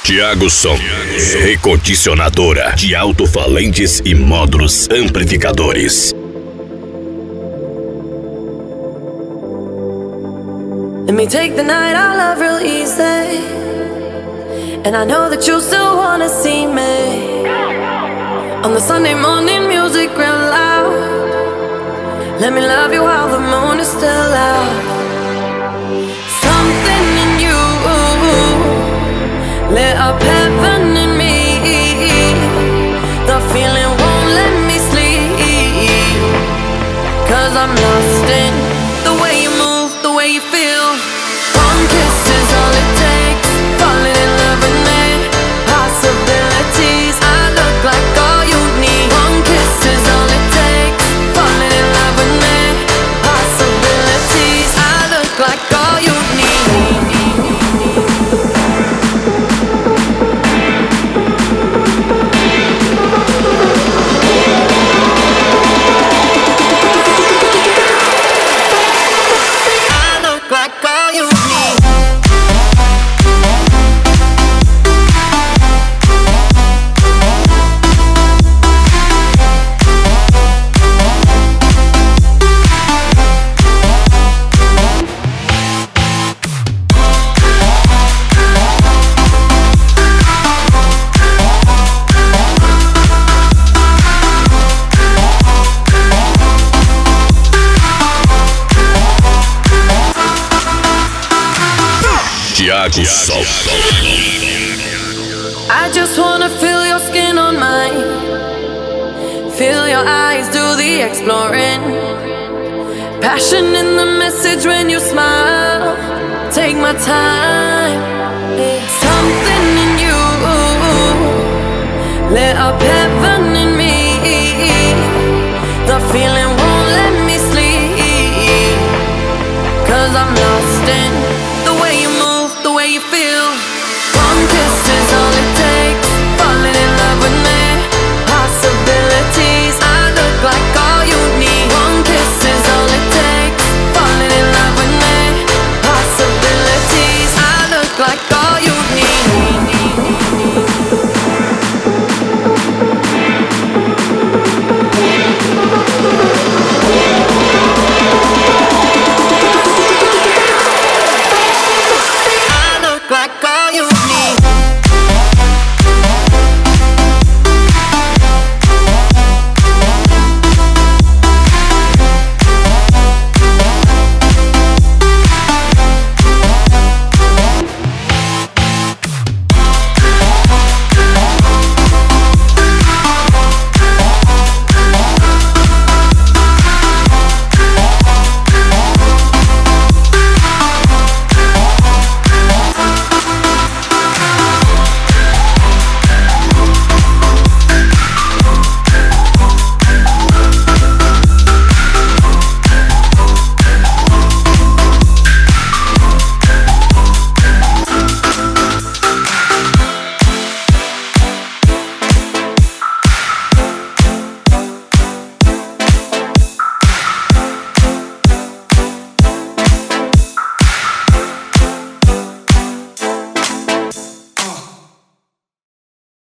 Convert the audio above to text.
Thiago Som, recondicionadora de alto-falantes e módulos amplificadores. Let me take the night I love real easy, and I know that you still wanna see me on the Sunday morning music real loud. Let me love you while the moon is still out. Something in you lit up heaven in me. The feeling won't let me sleep, 'cause I'm lost in the way you move, the way you feel. One kiss is all it takes, falling in love with me. Possibilities, I look like all you need. One kiss is all it takes, falling in love with me. Possibilities, I look like all you need. Thiago Som. I just wanna feel your skin on mine, feel your eyes do the exploring. Passion in the message when you smile. Take my time. Something in you lit up heaven in me. The feeling won't let me sleep, 'cause I'm lost in the way you move, the way you feel.